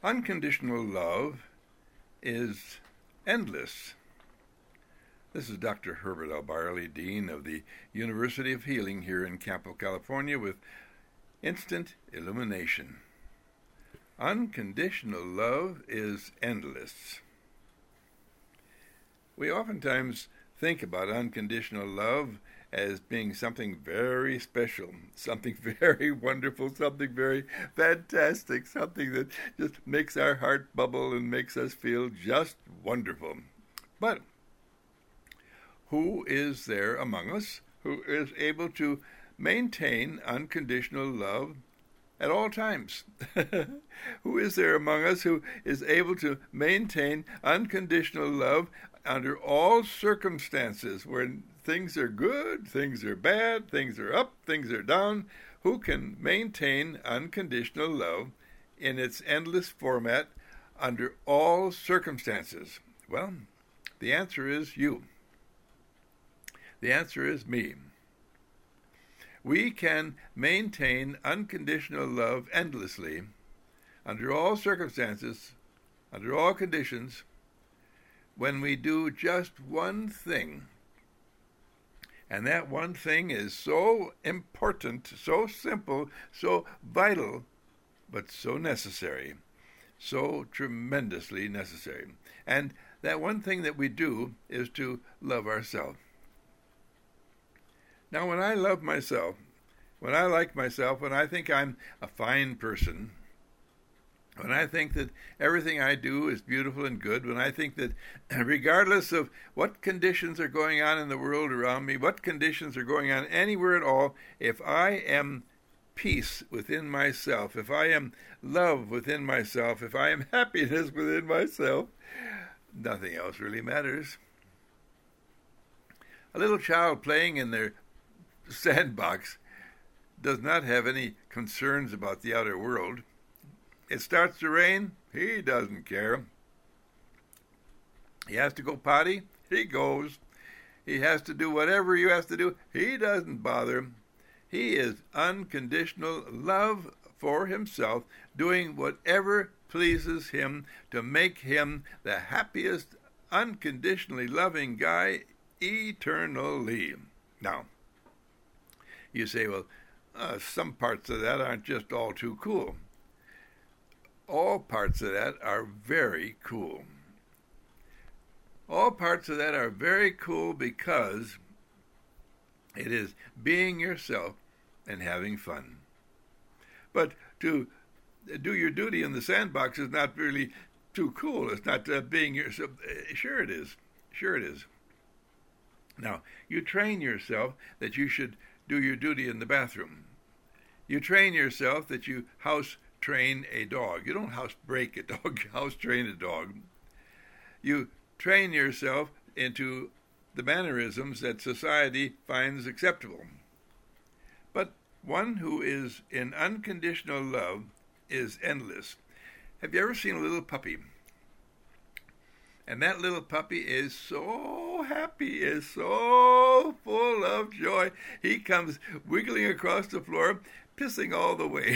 Unconditional love is endless. This is Dr. Herbert L. Barley, Dean of the University of Healing here in Campo, California, with Instant Illumination. Unconditional love is endless. We oftentimes think about unconditional love as being something very special, something very wonderful, something very fantastic, something that just makes our heart bubble and makes us feel just wonderful. But who is there among us who is able to maintain unconditional love at all times? Who is there among us who is able to maintain unconditional love under all circumstances, when things are good, things are bad, things are up, things are down? Who can maintain unconditional love in its endless format under all circumstances? Well, the answer is you. The answer is me. We can maintain unconditional love endlessly under all circumstances, under all conditions, when we do just one thing. And that one thing is so important, so simple, so vital, but so necessary, so tremendously necessary. And that one thing that we do is to love ourselves. Now, when I love myself, when I like myself, when I think I'm a fine person, when I think that everything I do is beautiful and good, when I think that regardless of what conditions are going on in the world around me, what conditions are going on anywhere at all, if I am peace within myself, if I am love within myself, if I am happiness within myself, nothing else really matters. A little child playing in their sandbox does not have any concerns about the outer world. It starts to rain, he doesn't care. He has to go potty, he goes. He has to do whatever he has to do, he doesn't bother. He is unconditional love for himself, doing whatever pleases him to make him the happiest, unconditionally loving guy eternally. Now, you say, well, some parts of that aren't just all too cool. All parts of that are very cool. All parts of that are very cool because it is being yourself and having fun. But to do your duty in the sandbox is not really too cool. It's not being yourself. Sure it is. Sure it is. Now, you train yourself that you should do your duty in the bathroom. You train yourself that you house train a dog. You don't house break a dog, you house train a dog. You train yourself into the mannerisms that society finds acceptable. But one who is in unconditional love is endless. Have you ever seen a little puppy? And that little puppy is so happy, is so full of joy. He comes wiggling across the floor, pissing all the way.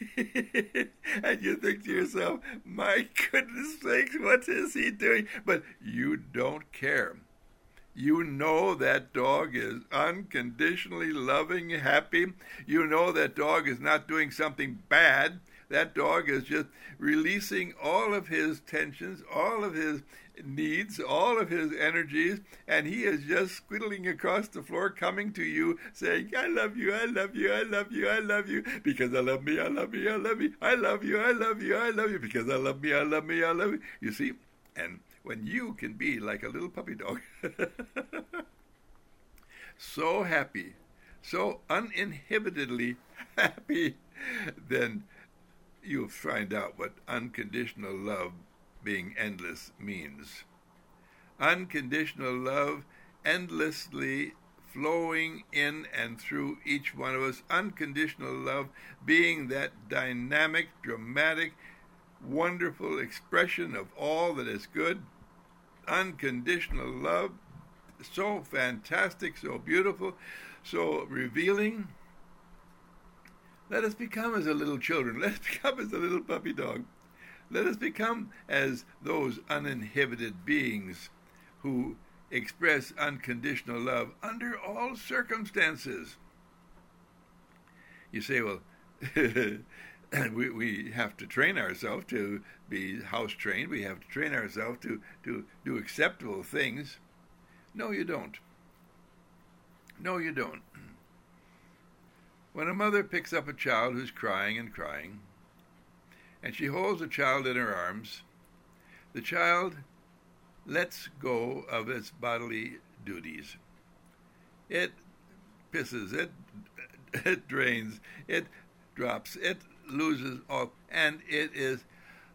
And you think to yourself, my goodness sakes, what is he doing? But you don't care. You know that dog is unconditionally loving, happy. You know that dog is not doing something bad. That dog is just releasing all of his tensions, all of his needs, all of his energies, and he is just squiddling across the floor, coming to you, saying, I love you, I love you, I love you, I love you, because I love me, I love me, I love me, I love you, I love you, I love you, because I love me, I love me, I love you. You see, and when you can be like a little puppy dog, so happy, so uninhibitedly happy, then you'll find out what unconditional love being endless means. Unconditional love endlessly flowing in and through each one of us. Unconditional love being that dynamic, dramatic, wonderful expression of all that is good. Unconditional love, so fantastic, so beautiful, so revealing. Let us become as a little children. Let us become as a little puppy dog. Let us become as those uninhibited beings who express unconditional love under all circumstances. You say, well, we have to train ourselves to be house trained. We have to train ourselves to do acceptable things. No, you don't. No, you don't. When a mother picks up a child who's crying and crying, and she holds the child in her arms, the child lets go of its bodily duties. It pisses, it drains, it drops, it loses all, and it is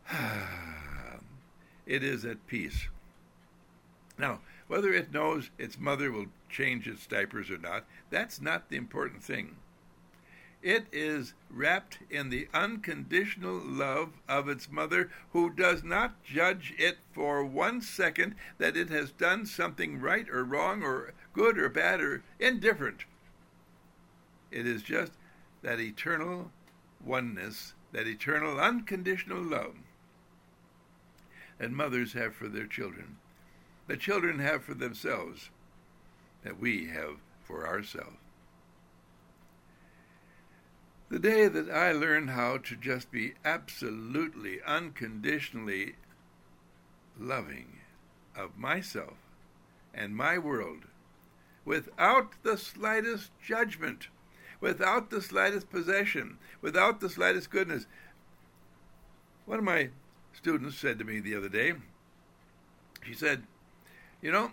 at peace. Now, whether it knows its mother will change its diapers or not, that's not the important thing. It is wrapped in the unconditional love of its mother, who does not judge it for 1 second that it has done something right or wrong or good or bad or indifferent. It is just that eternal oneness, that eternal unconditional love that mothers have for their children, that children have for themselves, that we have for ourselves. The day that I learned how to just be absolutely, unconditionally loving of myself and my world, without the slightest judgment, without the slightest possession, without the slightest goodness. One of my students said to me the other day, she said, you know,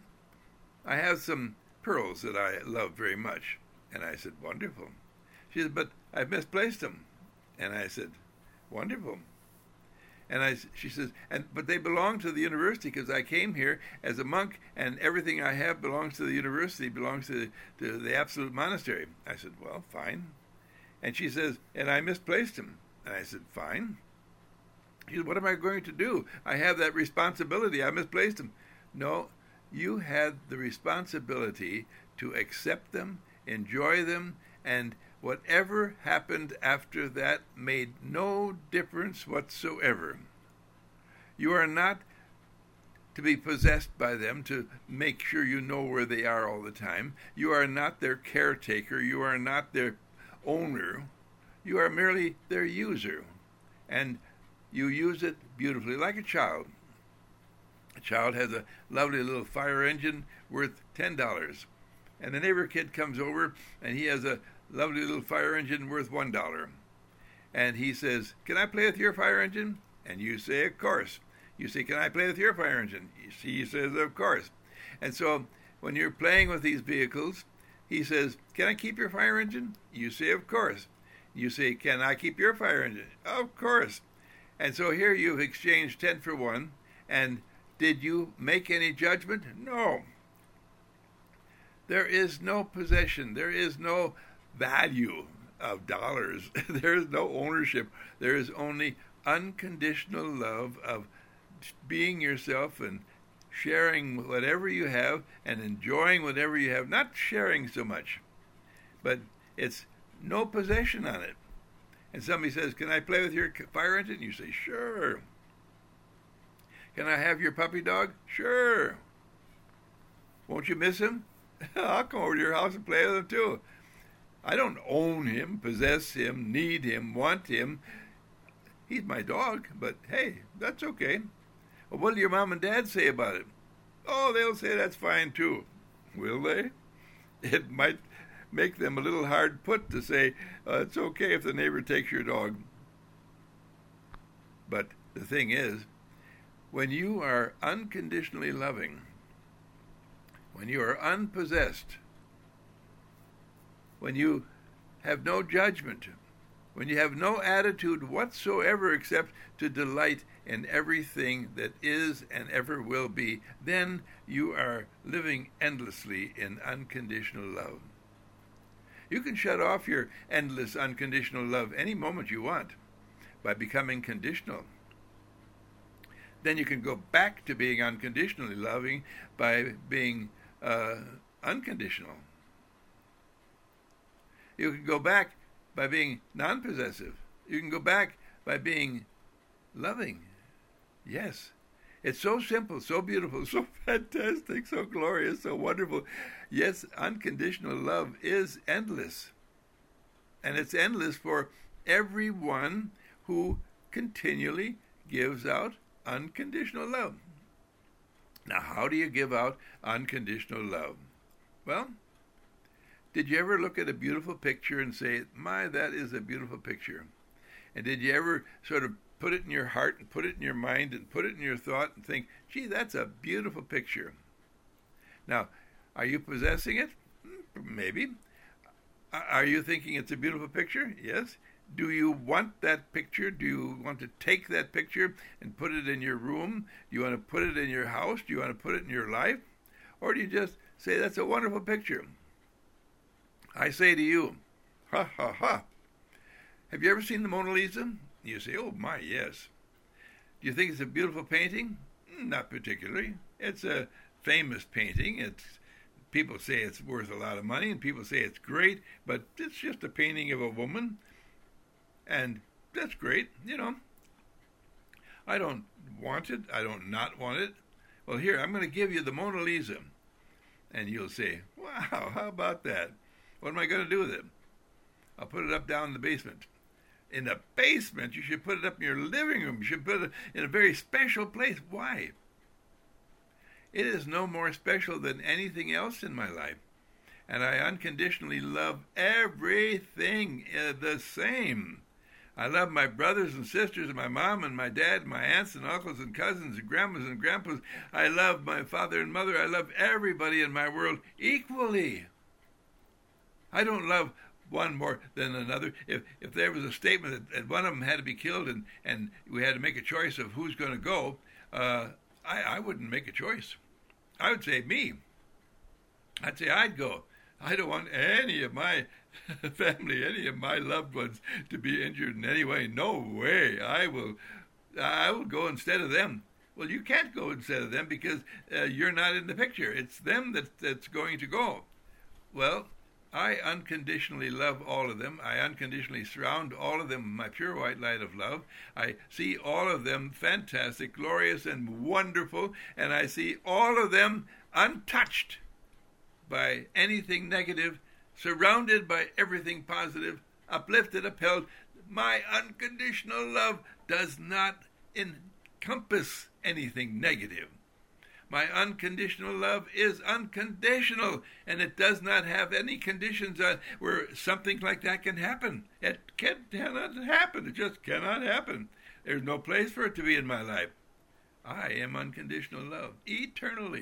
I have some pearls that I love very much. And I said, wonderful. She said, but I've misplaced them. And I said, wonderful. And she says, but they belong to the university because I came here as a monk and everything I have belongs to the university, belongs to the absolute monastery. I said, well, fine. And she says, and I misplaced them. And I said, fine. She said, what am I going to do? I have that responsibility. I misplaced them. No, you had the responsibility to accept them, enjoy them, and whatever happened after that made no difference whatsoever. You are not to be possessed by them to make sure you know where they are all the time. You are not their caretaker. You are not their owner. You are merely their user. And you use it beautifully, like a child. A child has a lovely little fire engine worth $10. And the neighbor kid comes over and he has a lovely little fire engine worth $1. And he says, can I play with your fire engine? And you say, of course. You say, can I play with your fire engine? He says, of course. And so when you're playing with these vehicles, he says, can I keep your fire engine? You say, of course. You say, can I keep your fire engine? Of course. And so here you've exchanged 10 for 1. And did you make any judgment? No. There is no possession. There is no value of dollars. There is no ownership. There is only unconditional love of being yourself and sharing whatever you have and enjoying whatever you have. Not sharing so much, but it's no possession on it. And somebody says, can I play with your fire engine? You say, sure. Can I have your puppy dog? Sure. Won't you miss him? I'll come over to your house and play with him too. I don't own him, possess him, need him, want him. He's my dog, but hey, that's okay. Well, what do your mom and dad say about it? Oh, they'll say that's fine too. Will they? It might make them a little hard put to say, it's okay if the neighbor takes your dog. But the thing is, when you are unconditionally loving, when you are unpossessed, when you have no judgment, when you have no attitude whatsoever except to delight in everything that is and ever will be, then you are living endlessly in unconditional love. You can shut off your endless unconditional love any moment you want by becoming conditional. Then you can go back to being unconditionally loving by being unconditional. You can go back by being non-possessive. You can go back by being loving. Yes. It's so simple, so beautiful, so fantastic, so glorious, so wonderful. Yes, unconditional love is endless. And it's endless for everyone who continually gives out unconditional love. Now, how do you give out unconditional love? Well, did you ever look at a beautiful picture and say, my, that is a beautiful picture? And did you ever sort of put it in your heart and put it in your mind and put it in your thought and think, gee, that's a beautiful picture? Now, are you possessing it? Maybe. Are you thinking it's a beautiful picture? Yes. Do you want that picture? Do you want to take that picture and put it in your room? Do you want to put it in your house? Do you want to put it in your life? Or do you just say, that's a wonderful picture? I say to you, ha, ha, ha. Have you ever seen the Mona Lisa? You say, oh my, yes. Do you think it's a beautiful painting? Not particularly. It's a famous painting. People say it's worth a lot of money, and people say it's great, but it's just a painting of a woman. And that's great, I don't want it. I don't not want it. Well, here, I'm going to give you the Mona Lisa. And you'll say, wow, how about that? What am I going to do with it? I'll put it up down in the basement. In the basement? You should put it up in your living room. You should put it in a very special place. Why? It is no more special than anything else in my life. And I unconditionally love everything the same. I love my brothers and sisters and my mom and my dad, my aunts and uncles and cousins and grandmas and grandpas. I love my father and mother. I love everybody in my world equally. I don't love one more than another. If there was a statement that one of them had to be killed and we had to make a choice of who's going to go, I wouldn't make a choice. I would say me. I'd say I'd go. I don't want any of my family, any of my loved ones to be injured in any way. No way. I will go instead of them. Well, you can't go instead of them because you're not in the picture. It's them that's going to go. Well, I unconditionally love all of them. I unconditionally surround all of them with my pure white light of love. I see all of them fantastic, glorious, and wonderful, and I see all of them untouched by anything negative, surrounded by everything positive, uplifted, upheld. My unconditional love does not encompass anything negative. My unconditional love is unconditional, and it does not have any conditions where something like that can happen. It cannot happen. It just cannot happen. There's no place for it to be in my life. I am unconditional love eternally.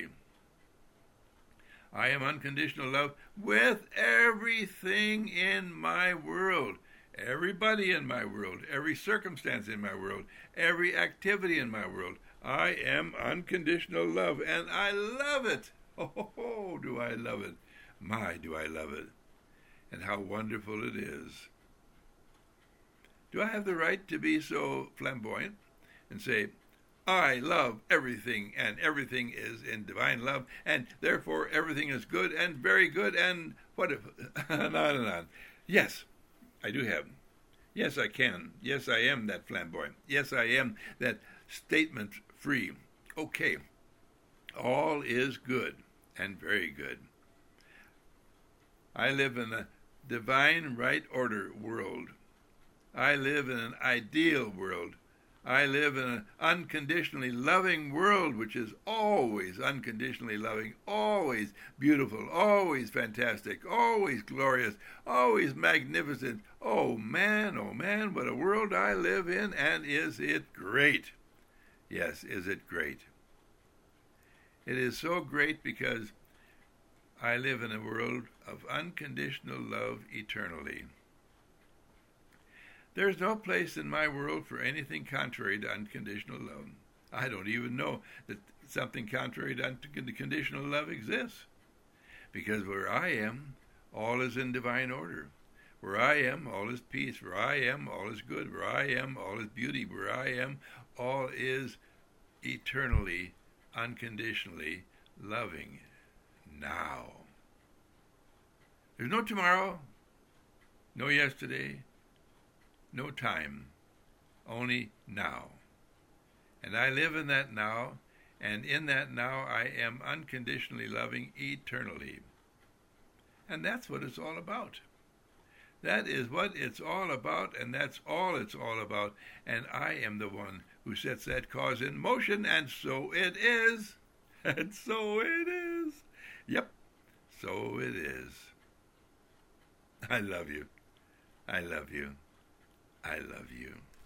I am unconditional love with everything in my world, everybody in my world, every circumstance in my world, every activity in my world. I am unconditional love, and I love it. Oh, do I love it. My, do I love it. And how wonderful it is. Do I have the right to be so flamboyant and say, I love everything, and everything is in divine love, and therefore everything is good and very good, and what if, on and on. Yes, I do have. Yes, I can. Yes, I am that flamboyant. Yes, I am that statement free. Okay, all is good and very good. I live in a divine right order world. I live in an ideal world. I live in an unconditionally loving world, which is always unconditionally loving, always beautiful, always fantastic, always glorious, always magnificent. Oh man, what a world I live in, and is it great? Yes, is it great? It is so great because I live in a world of unconditional love eternally. There's no place in my world for anything contrary to unconditional love. I don't even know that something contrary to unconditional love exists. Because where I am, all is in divine order. Where I am, all is peace. Where I am, all is good. Where I am, all is beauty. Where I am, all is eternally, unconditionally loving now. There's no tomorrow, no yesterday, no time, only now. And I live in that now, and in that now I am unconditionally loving eternally. And that's what it's all about. That is what it's all about, and that's all it's all about. And I am the one who sets that cause in motion, and so it is. And so it is. Yep, so it is. I love you. I love you. I love you.